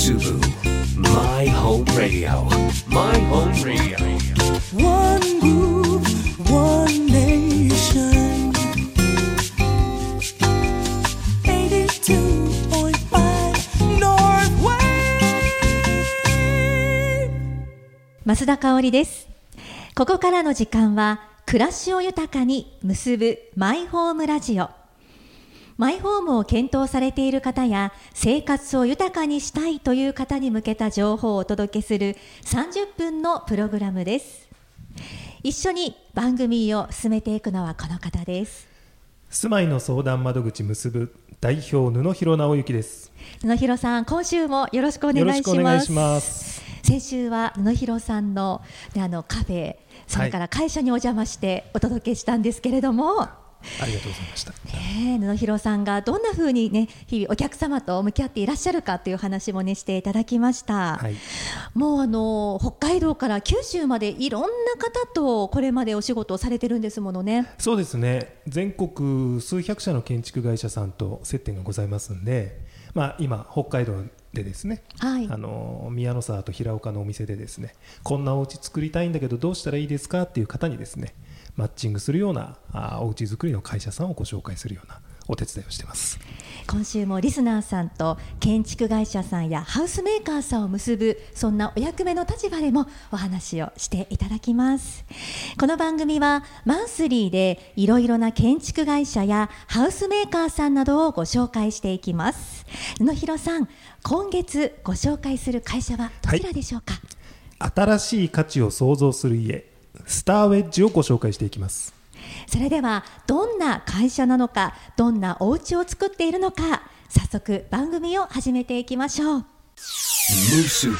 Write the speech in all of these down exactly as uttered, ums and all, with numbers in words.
Musubu My Home Radio My Home Radio One groove, one nation eighty-two point five North Wave 増田香織です。ここからの時間は暮らしを豊かに結ぶマイホームラジオ。マイホームを検討されている方や生活を豊かにしたいという方に向けた情報をお届けするさんじゅっぷんのプログラムです。一緒に番組を進めていくのはこの方です。 住まいの相談窓口結ぶ代表布広直之です。 布広さん、今週もよろしくお願いします。 よろしくお願いします。 先週は布広さんの、ね、あのカフェ、それから会社にお邪魔してお届けしたんですけれども、はい、 ありがとうございました。 ね、布広さんがどんな風にね、日々お客様と向き合っていらっしゃるかという話もねしていただきました。はい、もうあの北海道から九州までいろんな方とこれまでお仕事をされてるんですものね。 そうですね。全国数百社の建築会社さんと接点がございますんで、まあ、今北海道でですね、はい、あの宮の沢と平岡のお店でですね、こんなお家作りたいんだけどどうしたらいいですかっていう方にですね、マッチングするようなあお家作りの会社さんをご紹介するようなお手伝いをしています。 今週もリスナーさんと建築会社さんやハウスメーカーさんを結ぶ、そんなお役目の立場でもお話をしていただきます。この番組はマンスリーでいろいろな建築会社やハウスメーカーさんなどをご紹介していきます。布広さん、今月ご紹介する会社はどちらでしょうか？ はい、新しい価値を創造する家、スターウェッジをご紹介していきます。 それではどんな会社なのか、どんなお家を作っているのか、早速番組を始めていきましょう。 Musubu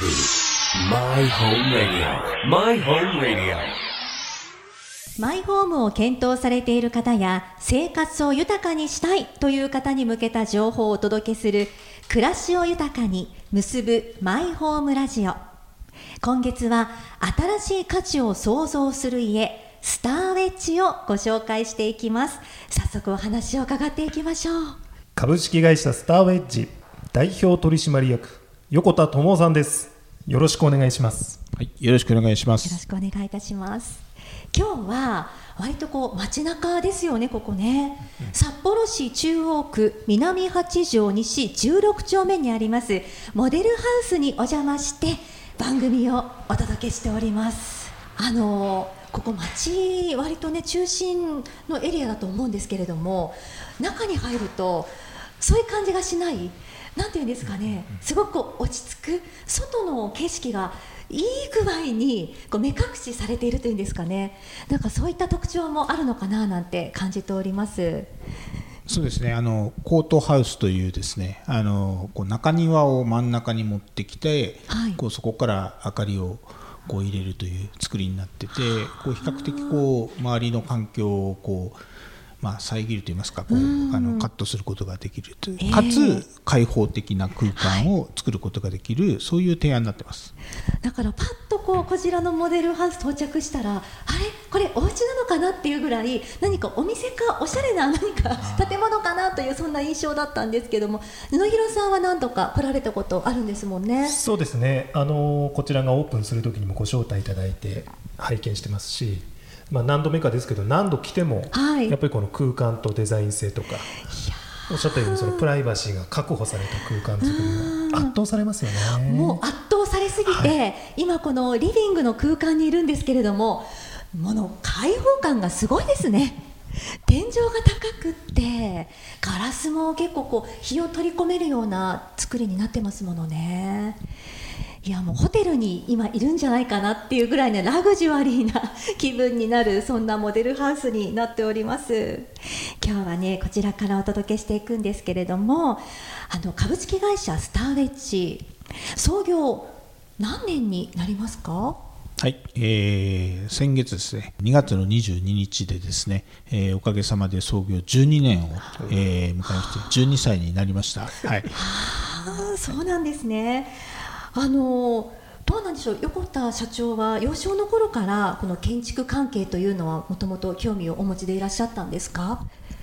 My Home Radio My Home Radio マイホームを検討されている方や生活を豊かにしたいという方に向けた情報をお届けする暮らしを豊かに結ぶマイホームラジオ。今月は新しい価値を創造する家、スターウェッジをご紹介していきます。早速お話を伺っていきましょう。 株式会社スターウェッジ代表取締役横田智さんです。よろしくお願いします。 はい、よろしくお願いします。 よろしくお願いいたします。今日は割とこう街中ですよね、ここね、うん、札幌市中央区南八条西じゅうろく丁目にありますモデルハウスにお邪魔して番組をお届けしております。あのここ街割とね中心のエリアだと思うんですけれども、中に入るとそういう感じがしない、なんていうんですかね、すごく落ち着く外の景色がいい具合にこう目隠しされているというんですかね、なんかそういった特徴もあるのかななんて感じております。 そうですね、あのコートハウスというですね、あのこう中庭を真ん中に持ってきて、はい、こうそこから明かりをこう入れるという作りになってて、こう比較的こう周りの環境をこうまあ、遮るといいますか、こうあのカットすることができるという、えー、かつ開放的な空間を作ることができる、はい、そういう提案になってます。 だからパッとこうこちらのモデルハウス到着したら、あれこれお家なのかなっていうぐらい、何かお店かおしゃれな何か建物かなという、そんな印象だったんですけども、布広さんは何度か来られたことあるんですもんね。 そうですね、あのこちらがオープンする時にもご招待いただいて拝見してますし、まあ、何度目かですけど何度来ても、はい、やっぱりこの空間とデザイン性とか、おっしゃったようにそのプライバシーが確保された空間作りに圧倒されますよね。 もう圧倒されすぎて、はい、今このリビングの空間にいるんですけれども、もの開放感がすごいですね。天井が高くってガラスも結構こう日を取り込めるような作りになってますものね。いやもうホテルに今いるんじゃないかなっていうぐらいね、ラグジュアリーな気分になる、そんなモデルハウスになっております。今日はねこちらからお届けしていくんですけれども、あの株式会社スターウェッジ創業何年になりますか？ はい、えー、先月ですね、にがつのにじゅうににちでですね、えー、おかげさまで創業じゅうにねんを、えー、迎えましてじゅうにさいになりました。はい、 はあ、そうなんですね。あのどうなんでしょう、横田社長は幼少の頃からこの建築関係というのはもともと興味をお持ちでいらっしゃったんですか？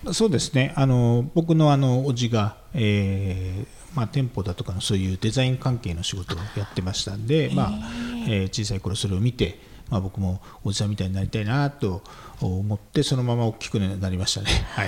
そうですね、あの僕のあの叔父が、えーまあ、店舗だとかのそういうデザイン関係の仕事をやってましたんで、まあえー、小さい頃それを見て、まあ、僕もおじさんみたいになりたいなと思ってそのまま大きくなりましたね、はい、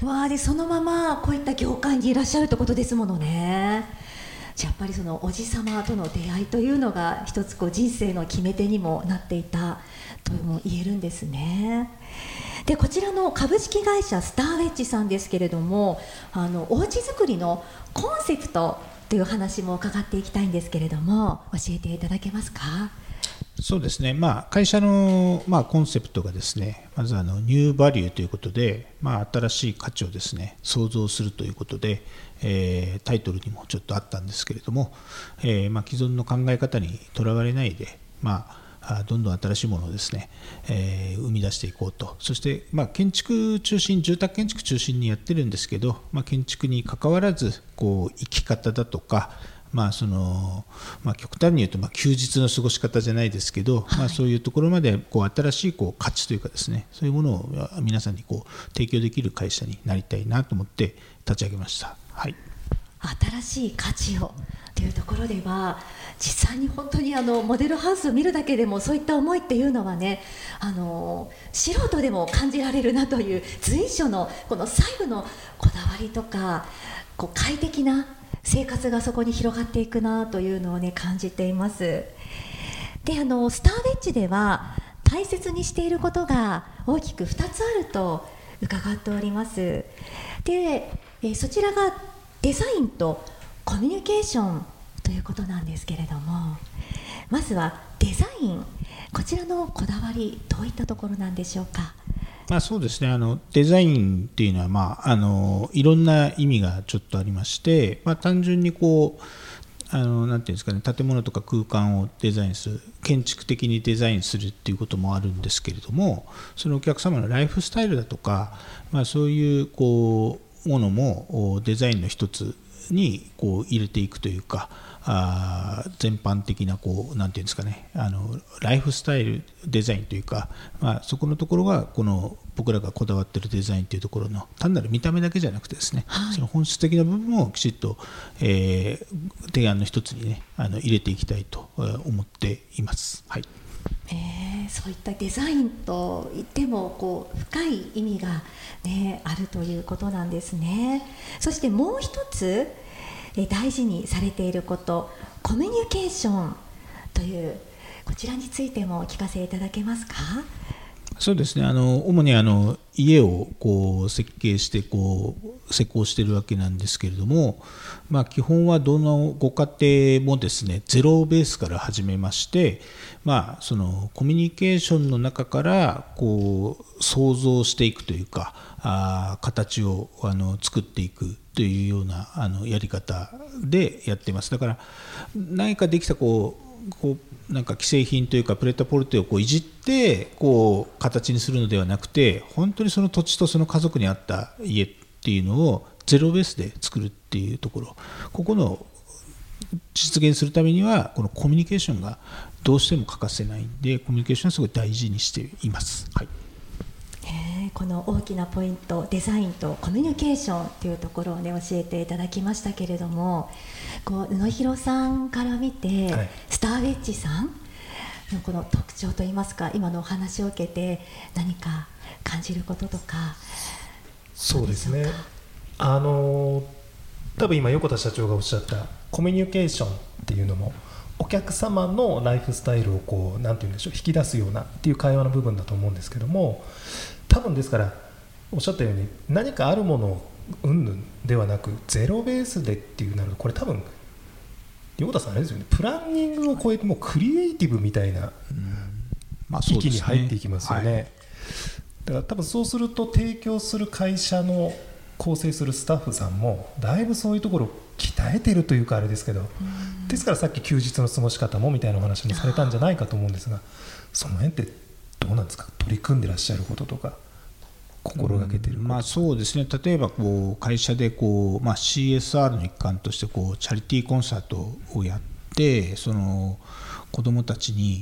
わあでそのままこういった業界にいらっしゃるってことですものね。じゃあやっぱりそのおじさまとの出会いというのが一つこう人生の決め手にもなっていたとも言えるんですね。でこちらの株式会社スターウェッジさんですけれども、あのおうち作りのコンセプトという話も伺っていきたいんですけれども、教えていただけますか。 そうですね、まあ、会社の、まあ、コンセプトがですね、まずあのニューバリューということで、まあ、新しい価値をですね創造するということで、えー、タイトルにもちょっとあったんですけれども、えーまあ、既存の考え方にとらわれないで、まあ、どんどん新しいものをですね、えー、生み出していこうと。そして、まあ、建築中心住宅建築中心にやってるんですけど、まあ、建築に関わらずこう生き方だとか、まあそのまあ、極端に言うとまあ休日の過ごし方じゃないですけど、はい、まあ、そういうところまでこう新しいこう価値というかですね、そういうものを皆さんにこう提供できる会社になりたいなと思って立ち上げました、はい、 新しい価値をというところでは実際に本当にあのモデルハウスを見るだけでもそういった思いっていうのはね、あの素人でも感じられるなという随所のこの細部のこだわりとかこう快適な生活がそこに広がっていくなというのをね感じています。であのスターウェッジでは大切にしていることが大きくふたつあると伺っております。で、えそちらがデザインとコミュニケーションということなんですけれども、まずはデザイン、こちらのこだわりどういったところなんでしょうか。 まあ、そうですね、あのデザインっていうのは、まあ、あのいろんな意味がちょっとありまして、まあ、単純にこうあのなんていうんですかね、建物とか空間をデザインする、建築的にデザインするっていうこともあるんですけれども、そのお客様のライフスタイルだとか、まあ、そういうこうものもデザインの一つにこう入れていくというか、あ全般的なこうなんていうんですかね、あのライフスタイルデザインというか、まあ、そこのところがこの僕らがこだわっているデザインというところの単なる見た目だけじゃなくてですね、はい、その本質的な部分をきちっと、えー、提案の一つにねあの入れていきたいと思っています。はい、 えー、そういったデザインといってもこう深い意味が、ね、あるということなんですね。そしてもう一つえ大事にされていること、コミュニケーションというこちらについてもお聞かせいただけますか。 そうですね、あの主にあの家をこう設計してこう施工しているわけなんですけれども、まあ、基本はどのご家庭もですねゼロベースから始めまして、まあ、そのコミュニケーションの中からこう想像していくというか、あ形をあの作っていくというようなあのやり方でやっています。だから何かできたこうこうなんか既製品というかプレタポルテをこういじってこう形にするのではなくて、本当にその土地とその家族に合った家っていうのをゼロベースで作るっていうところ、ここの実現するためにはこのコミュニケーションがどうしても欠かせないんで、コミュニケーションはすごい大事にしています。はい、 えー、この大きなポイント、デザインとコミュニケーションというところを、ね、教えていただきましたけれども、こう布広さんから見て、はい、スターウェッジさんのこの特徴といいますか、今のお話を受けて何か感じることとか。 そうですね、あの多分今横田社長がおっしゃったコミュニケーションっていうのもお客様のライフスタイルをこうなんて言うんでしょう、引き出すようなっていう会話の部分だと思うんですけども、多分ですからおっしゃったように何かあるものをうんぬんではなくゼロベースでっていうなると、これ多分横田さんあれですよね、プランニングを超えてもうクリエイティブみたいな域に入っていきますよね。はい、だから多分そうすると提供する会社の構成するスタッフさんもだいぶそういうところを鍛えてるというかあれですけど、ですからさっき休日の過ごし方もみたいなお話もされたんじゃないかと思うんですが、その辺ってどうなんですか、取り組んでらっしゃることとか心がけていること、 うんまあ、そうですね、例えばこう会社でこう、まあ、シーエスアール の一環としてこうチャリティーコンサートをやって、その子どもたちに、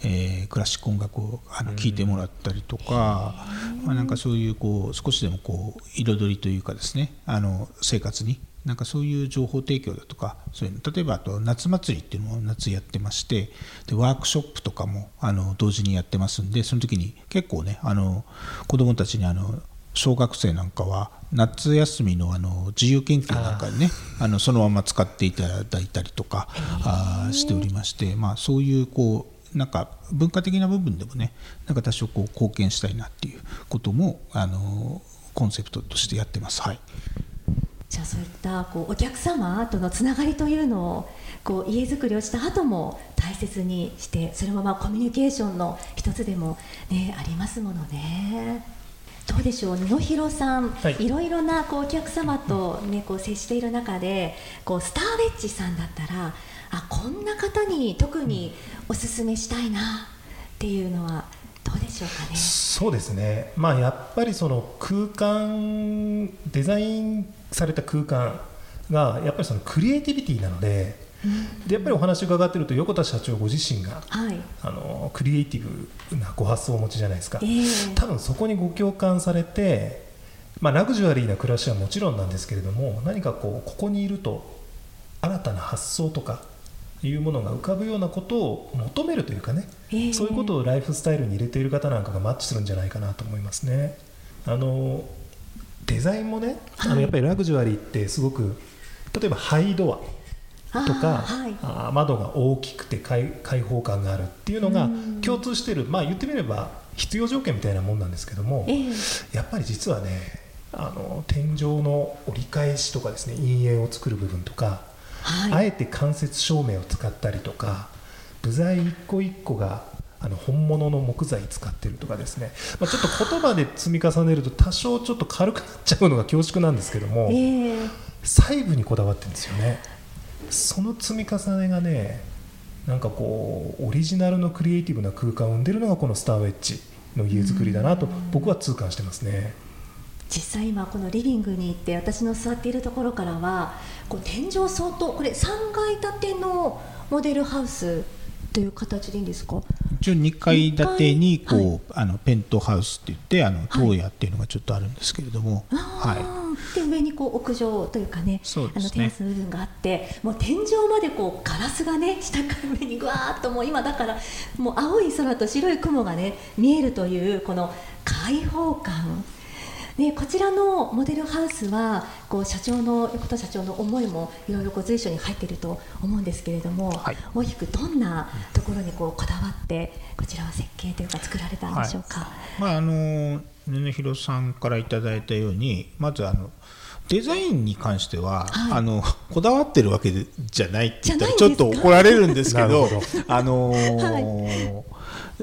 えー、クラシック音楽をあの聴いてもらったりとか、まあ、なんかそういうこう少しでもこう彩りというかですね、あの生活になんかそういう情報提供だとか、そういうの例えばあと夏祭りっていうのを夏やってまして、でワークショップとかもあの同時にやってますんで、その時に結構ね、あの子どもたちにあの小学生なんかは夏休みのあの自由研究なんかにね、あのそのまま使っていただいたりとかあしておりまして、まあ、そういうこうなんか文化的な部分でもね、なんか多少こう貢献したいなっていうこともあのコンセプトとしてやってます。はい。 じゃあそういったこうお客様とのつながりというのをこう家づくりをした後も大切にして、それもまあコミュニケーションの一つでも、ね、ありますものね。どうでしょう、野広さん、はい、いろいろなこうお客様と、ね、こう接している中でこうスターウェッジさんだったら、あこんな方に特におすすめしたいなっていうのはどうでしょうかね。 そうですね、まあ、やっぱりその空間デザインされた空間がやっぱりそのクリエイティビティなので、うん、でやっぱりお話を伺っていると横田社長ご自身が、はい、あのクリエイティブなご発想をお持ちじゃないですか、えー、多分そこにご共感されて、まあ、ラグジュアリーな暮らしはもちろんなんですけれども、何かこうここにいると新たな発想とかいうものが浮かぶようなことを求めるというかね、えー、そういうことをライフスタイルに入れている方なんかがマッチするんじゃないかなと思いますね。あのデザインもね、はい、あのやっぱりラグジュアリーってすごく、例えばハイドアとか、はい、あ窓が大きくて 開, 開放感があるっていうのが共通してる、まあ言ってみれば必要条件みたいなもんなんですけども、えー、やっぱり実はね、あの天井の折り返しとかですね、陰影を作る部分とか、はい、あえて間接照明を使ったりとか、部材一個一個があの本物の木材使ってるとかですね、まあ、ちょっと言葉で積み重ねると多少ちょっと軽くなっちゃうのが恐縮なんですけども、えー、細部にこだわってるんですよね。その積み重ねがね、なんかこうオリジナルのクリエイティブな空間を生んでるのがこのスターウェッジの家づくりだなと僕は痛感してますね。 実際今このリビングに行って私の座っているところからはこう天井相当、これさんがい建てのモデルハウスという形でいいんですか。 一応にかい建てにこう、はい、あのペントハウスっていってあの棟屋っていうのがちょっとあるんですけれども、 はいはい、で上にこう屋上というか ね, そうですね、 あのテラスの部分があって、もう天井までこうガラスがね下から上にぐわーっと、もう今だからもう青い空と白い雲がね見えるというこの開放感ね、こちらのモデルハウスはこう社長の横田社長の思いもいろいろこう随所に入っていると思うんですけれども、はい、大きくどんなところにこうこだわってこちらは設計というか作られたんでしょうか。 はい、まあ、あの布広さんからいただいたように、まずあのデザインに関しては、はい、あのこだわってるわけじゃないって言ったらちょっと怒られるんですけどあのーはい、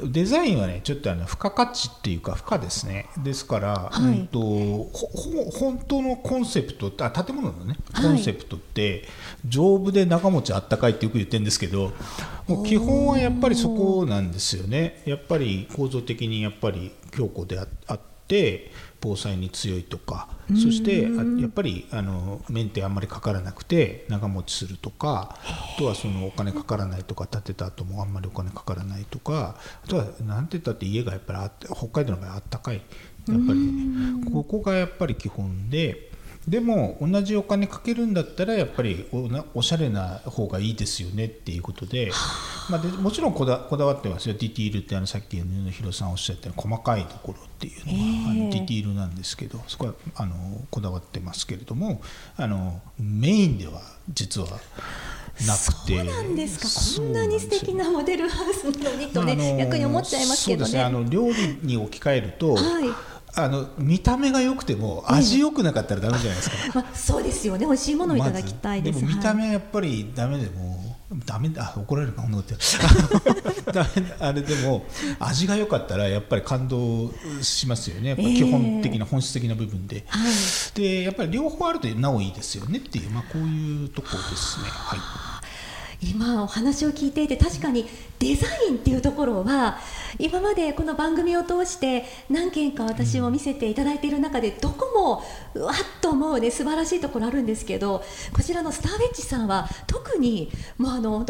デザインはねちょっとあの付加価値っていうか付加ですね。ですから、はい、うんとほ本当のコンセプトあ建物のねコンセプトって、はい、丈夫で長持ちあったかいってよく言ってるんですけど、もう基本はやっぱりそこなんですよね。やっぱり構造的にやっぱり強固で あ, あって防災に強いとか、そしてやっぱりあのメンテあんまりかからなくて長持ちするとか、あとはそのお金かからないとか、建てた後もあんまりお金かからないとか、あとはなんて言ったって家がやっぱりあって北海道の場合あったかい、やっぱり、ね、ここがやっぱり基本で、でも同じお金かけるんだったらやっぱり お, おしゃれな方がいいですよねっていうことで、まあ、でもちろんこ だ, こだわってますよ。ディティールってあのさっき布広さんおっしゃったように細かいところっていうのは、えー、あのディティールなんですけど、そこはあのこだわってますけれども、あのメインでは実はなくて。 そうなんですか。こんなに素敵なモデルハウスなのにとね、まあ、逆に思っちゃいますけどね。 そうですね、あの料理に置き換えると、はい、あの見た目が良くても味良くなかったらダメじゃないですか。 まあ、そうですよね。美味しいものをいただきたいです。 ま、でも見た目やっぱりダメでも、はい、ダメだ、怒られるかもってダメあれでも味が良かったらやっぱり感動しますよね。やっぱ基本的な本質的な部分で、えー、でやっぱり両方あるとなおいいですよねっていう、まあ、こういうところですね。はい。 今お話を聞いていて確かにデザインっていうところは今までこの番組を通して何件か私も見せていただいている中でどこもうわっと思うね素晴らしいところあるんですけど、こちらのスターウェッジさんは特にもうあの本当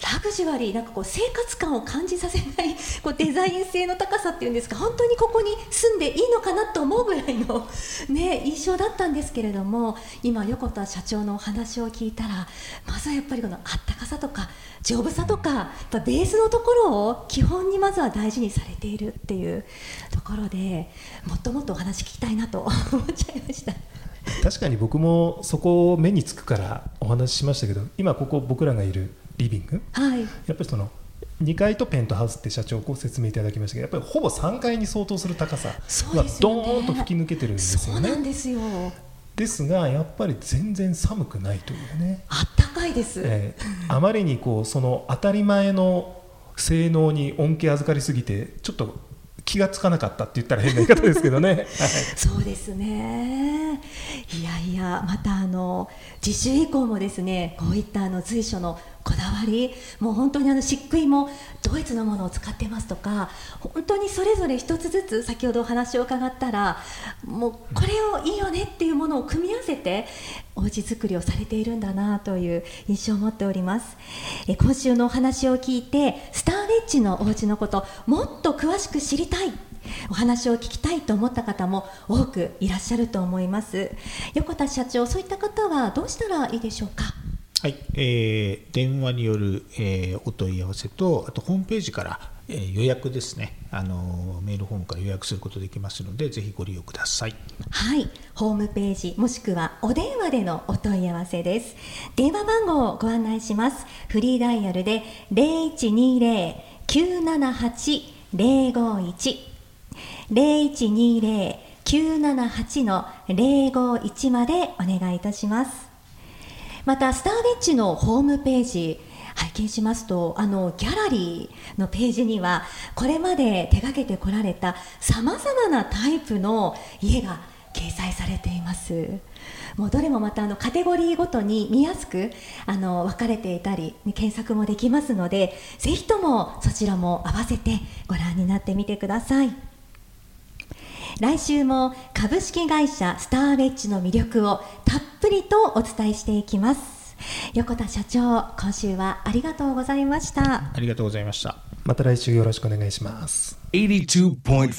ラグジュアリー、なんかこう生活感を感じさせないこうデザイン性の高さっていうんですか、本当にここに住んでいいのかなと思うぐらいの、ね、印象だったんですけれども、今横田社長のお話を聞いたら、まずはやっぱりこのあったかさとか丈夫さとか、やっぱベースのところを基本にまずは大事にされているっていうところで、もっともっとお話聞きたいなと思っちゃいました。 確かに僕もそこを目につくからお話ししましたけど、今ここ僕らがいるリビング、はい、やっぱりそのにかいとペントハウスって社長ご説明いただきましたけど、やっぱりほぼさんがいに相当する高さがドーンと吹き抜けてるんですよね。 そうなんですよ。 ですがやっぱり全然寒くないというね、 あったかいです、 えー、あまりにこうその当たり前の性能に恩恵預かりすぎてちょっと気がつかなかったって言ったら変な言い方ですけどね、はい、 そうですね。いやいや、またあの次週以降もですね、こういったあの随所のこだわり、もう本当にあの漆喰もドイツのものを使ってますとか、本当にそれぞれ一つずつ先ほどお話を伺ったら、もうこれをいいよねっていうものを組み合わせてお家作りをされているんだなという印象を持っております。え今週のお話を聞いて、スターウェッジのお家のこともっと詳しく知りたい、お話を聞きたいと思った方も多くいらっしゃると思います。横田社長、そういった方はどうしたらいいでしょうか。 はい、えー、電話による、えー、お問い合わせと、あとホームページから、えー、予約ですね、あのー、メールフォームから予約することできますので、ぜひご利用ください。 はい、ホームページもしくはお電話でのお問い合わせです。電話番号をご案内します。フリーダイヤルで ゼロいちにゼロ きゅうななはち ゼロごいち ゼロいちにゼロ きゅうななはち のゼロごいちまでお願いいたします。またスターウェッジのホームページ拝見しますと、あのギャラリーのページにはこれまで手掛けてこられたさまざまなタイプの家が掲載されています。もうどれもまたあのカテゴリーごとに見やすくあの分かれていたり検索もできますので、ぜひともそちらも合わせてご覧になってみてください。来週も株式会社スターウェッジの魅力をたっぷりとお伝えしていきます。横田社長、今週はありがとうございました。 ありがとうございました。 また来週よろしくお願いします。 はちじゅうにてんご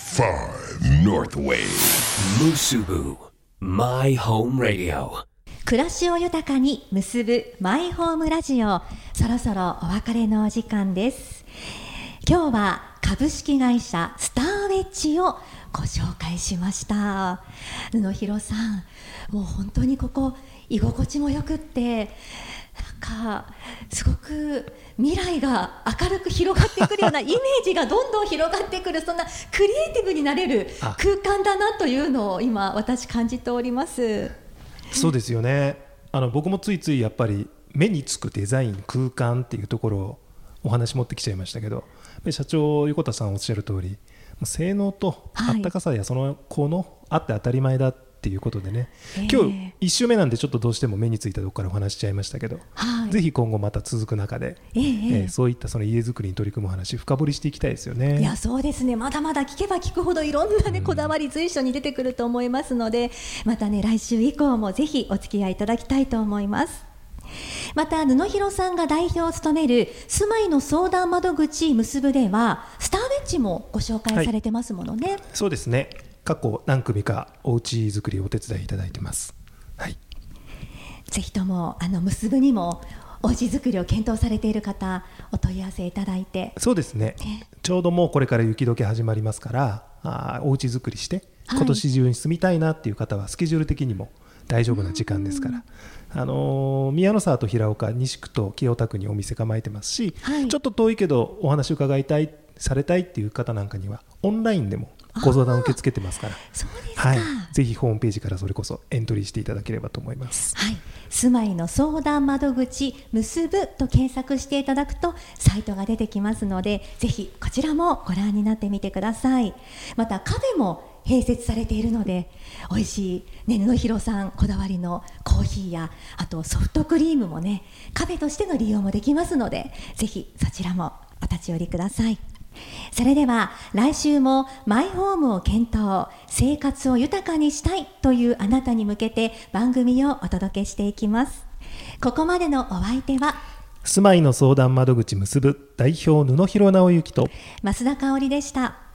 North Wave Musubu My Home Radio。 暮らしを豊かに結ぶマイホームラジオ、そろそろお別れのお時間です。今日は株式会社スターウェッジをご紹介しました。布広さん、もう本当にここ居心地もよくって、なんかすごく未来が明るく広がってくるようなイメージがどんどん広がってくる、そんなクリエイティブになれる空間だなというのを今私感じております。 そうですよね。あの僕もついついやっぱり目につくデザイン、空間っていうところをお話持ってきちゃいましたけど、社長横田さんおっしゃる通り、性能とあったかさやそのこのあって当たり前だっていうことでね、はい、今日いち週目なんでちょっとどうしても目についたところからお話しちゃいましたけど、はい、ぜひ今後また続く中で、えーえー、そういったその家づくりに取り組む話深掘りしていきたいですよね。 いやそうですね、まだまだ聞けば聞くほどいろんな、ね、こだわり随所に出てくると思いますので、またね来週以降もぜひお付き合いいただきたいと思います。また布広さんが代表を務める住まいの相談窓口結ぶではスターウェッジもご紹介されてますものね。はい、 そうですね、過去何組かおうち作りをお手伝いいただいてます。はい、 ぜひともあの結ぶにもおうち作りを検討されている方お問い合わせいただいて。 そうですね、ね、ちょうどもうこれから雪解け始まりますから、あおうち作りして今年中に住みたいなっていう方はスケジュール的にも大丈夫な時間ですから、あのー、宮の沢と平岡、西区と清田区にお店構えてますし、はい、ちょっと遠いけどお話伺いたいされたいっていう方なんかにはオンラインでもご相談受け付けてますから、 そうですか、 はい、ぜひホームページからそれこそエントリーしていただければと思います。 はい、住まいの相談窓口結ぶと検索していただくとサイトが出てきますので、ぜひこちらもご覧になってみてください。またカフェも併設されているので、美味しい、ね、布広さんこだわりのコーヒーやあとソフトクリームもねカフェとしての利用もできますので、ぜひそちらもお立ち寄りください。それでは来週もマイホームを検討、生活を豊かにしたいというあなたに向けて番組をお届けしていきます。ここまでのお相手は住まいの相談窓口結ぶ代表布広直之と増田香織でした。